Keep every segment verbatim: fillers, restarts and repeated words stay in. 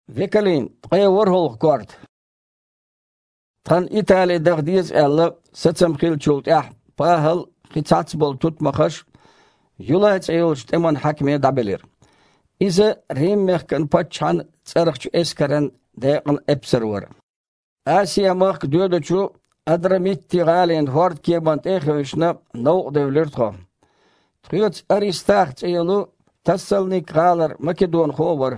Vekalin, qaya warhol kort. Tan İtalya dağdiyaz elle, satsam khil çult ah, pahal, khitsats bol tutmakaş, yulaç ayolç teman hakmeye dabelir. İze rim mehkan paçhan tsarıkçı eskaren deqan epser var. Asiya mak dödöçü Adramitti galen hort kebant ekhvishna no devler tho. Triots Aristarch ayolu Tassalnik galar Makedon khobar.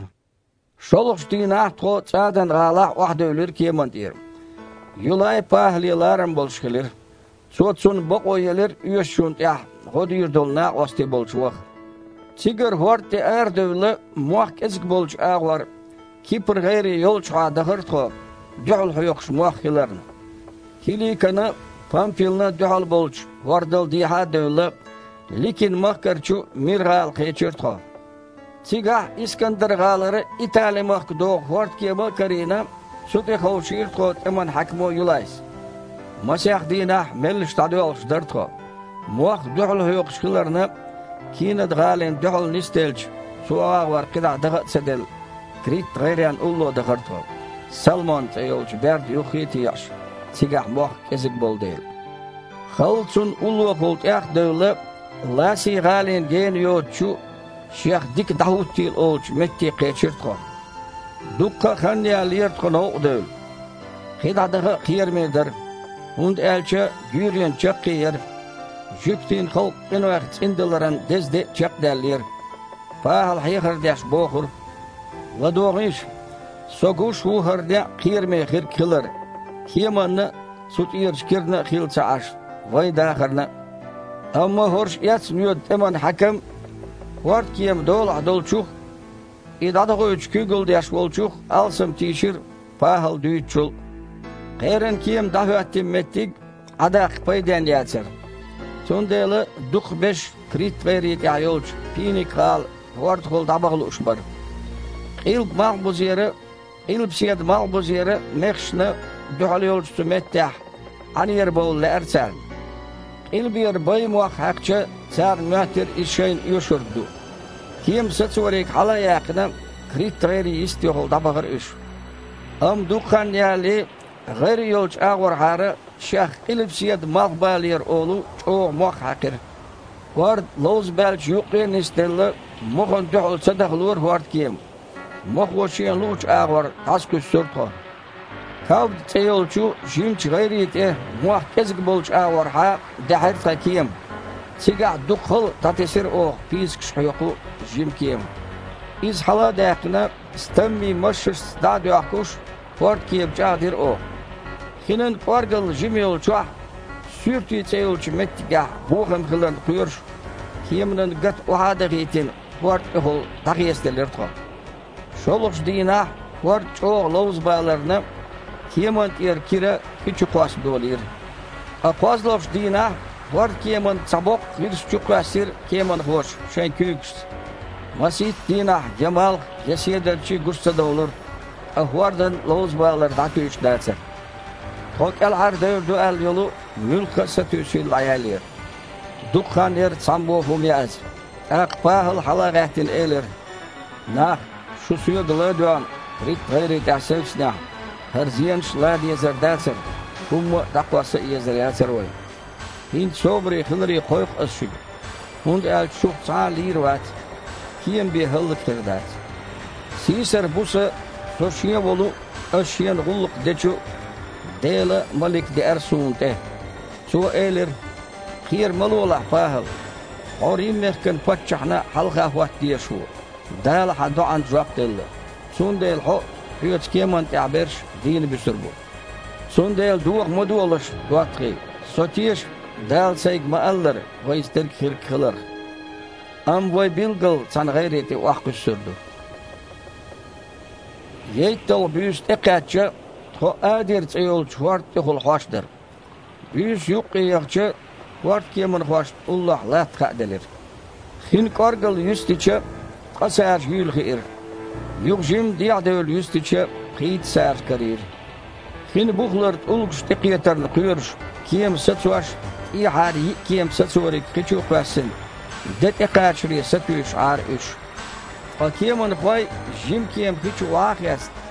Şoluştina tho tsadan gala wah devler kebant er. Yulay pahlilaram bolşkeler. Sotsun boqoyeler üyeşunt ya hodir dolna osti bolçwaq. Tiger hort er devle muak ezik bolç ağvar. Kipr gayri yolç adahır tho. Juhul huyuqş muakhilarna. Hili kana Pampilna duhal bolç, vardal diha devle, likin mahkarçu mirgal qeçirtho. Tigah İskandar gaları İtalya mahkdo hort kema karina, suti xavşirtho teman hakmo yulays. Masih dinah mel stadiol şdartho. Muaq duhal huyuqşkilarna, kinad galen duhal nistelç, suağa var qida dagat sedel, Krit gayriyan ullo dagartho. Salman tayolç berdi yukhiti yaş. Tigah moh kezik bol değil. Halçun ulu holt ah devle lasi galen gen yotçu Şeyh dik Davuttil olç metti qeçirtqo. Dukka xanya lirtqo no dev. Xidadağı qiyermeder. Hund elçe güryen çaqqiyer. Jüktin xalq in vaqt indilaran dezde çaqdallir. Pahal hayxir daş boqur. Vadoğiş soguş uharda qiyerme xir killer. Kemanna sut irşkirna khilça aş vay daxarna amma horş yatsmıyor teman hakem vart kiyem dol adolçuk idada qoyuç kügül yaş bolçuk alsam tişir pahal düyçul qeren kiyem dahattim mettik adaq paydan yatsar sondela duq beş krit verit ayolç pinik qal vart qol dabaqlı uşbar ilk maqbuz yere ilk siyad maqbuz yere mexşna duhal yolcusu mettah anyer bol ersen ilbir bay muhakkça sar mühtir işeyn yuşurdu kim satsurik hala yaqına kriteri istihol dabağır iş am dukkan yali gayri yolcu ağır harı şah ilbsiyad maqbalir oğlu çoğ muhakkir var loz belç yuqin istelle muğun duhal sadaqlur vart kim muğuşiyen luç ağır tasküs sürtho Kavd teyolçu jimç gayriyete muah kezg bolç ağır ha dahir takiyem. Siga dukhul tatesir o fizik şuyuqu jim kiyem. İz hala daqına stammi maşış da duakuş fort kiyem cadir o. Hinin fargal jim yolçu sürtü teyolçu mettiga buğum kılan kuyurş. Kiyeminin gat uhada gitin fort hol taqiyesteler to. Şoluş dina fort çoğ loz bağlarına Kieman er kira hiç kuas dolir. A kuaslovş dina var kieman sabok virs çukwasir kieman hoş şen küks. Masit dina Cemal yesiderçi gursada olur. A vardan loz bağlar daküç derse. Tokel har devdu el yolu mülk satüsül ayalir. Dukkan er sambo humyaz. Ak pahıl halagatin elir. Nah şu suyu gıladuan rit gayri tasevsna. Her ziyan şlad yezer derser. Humma daqwası yezer yezer way. Hint sobri khilri qoyq asşu. Hund el şuq salir wat. Kiyem bi hıllık kirdat. Siser busa soşiye bolu aşiyan gulluk deçu. Dela malik de ersunte. Su elir khir malula pahal. Orim mehkan patchahna halqa wat diye şu. Dal hadu an jaqtella. Sundel ho Hüyet keman ta'berş din bisirbu. Sondel duaq moduolaş duaqi. Sotiyeş dal sayg maallar ve isterk khirk khalar. Am vay bilgal san gayreti waqq sürdü. Yeytel büyüst eqatça to adir tsayol çwart hol hoşdur. Büyüs yuqiyaqça wart keman hoş Allah lat qadelir. Hin qargal yüstiçe qasar yül khir. Yugjim diadöl yüstiçe qiyt sar karir. Hin buğlar ulguş teqiyetarlı quyurş. Kiyem satsuaş ihari kiyem satsuarik qichu qasin. Det eqaçri satüş ar üç. Akiyeman qoy jim kiyem qichu waqyast.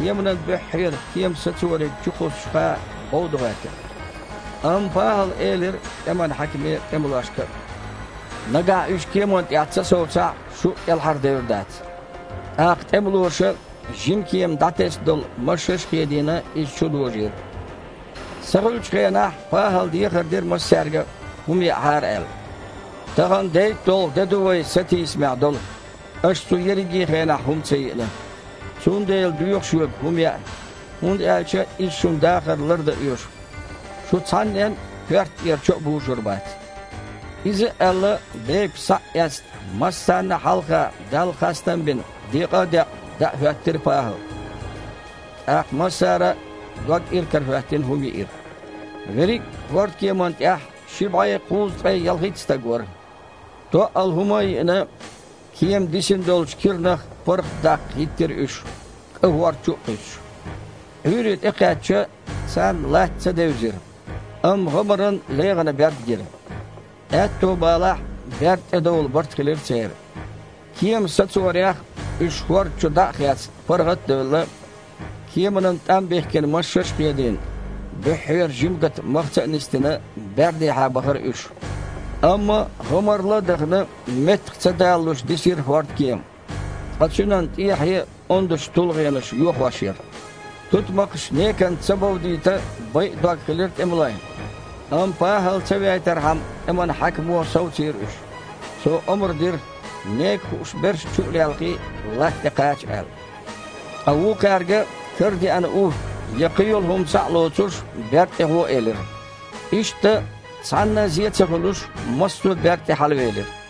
kiyeminen behir, kiyem saçuvarek çukus şfa oldu gayet. Am pahal elir, eman hakimi emulaşkı. Naga üç kiyemon yatsa soğutsa şu elhar devirdat. Aqt emuluşu, jim kiyem dates dol maşış kiyedine iş çudujir. Sağıl çıkayana pahal diyekirdir masserge humi har el. Tağın deyt dol deduvay seti ismi dol. Aş su yeri giyekayana hum çeyile. Sun değil duyuk şup humi. Hund elçe iş şun dağırlırdı üyüş. Şu çannen hört yer çok buğuşur bat. İzi elle beyp sa'yast massanna halka dal kastan bin diqa da da hörttir pahal. Ah masara dok irkar hörttin humi ir. Verik vort kiyemont ah şibaya quz tay yalhitsta gor. To al humay ina kiyem disin dolç kirnah porq dak hittir üş. Qahvar çok üş. Hürit iqatça san latsa devzir. Am gımarın leğana bert girin. Etto balah bert edol bart kilir çeyir. Kiyem satsuvaryak üç var çuda xiyas porqat dövle. Kiyeminin tam behken maşşaş qiyadin. Behir jimgat maqsa nistine berdi ha bahar üç. Ama gımarla dağını metqsa dağılış disir vart kiyem. Açınan tiyahye onduş tulğayanış yok başır. Tutmakış nekan sabav diyta bay doak kilir temulayn. Am pahal seviyaytar ham eman hakmu savçir üç. So omurdir nek uş berş çuğlayalqi lahti qaç el. Avu karga kirdi an uh yaqiyul hum sa'loçuş berti hu elir. İşte sanna ziyet çakuluş mastu berti halvelir.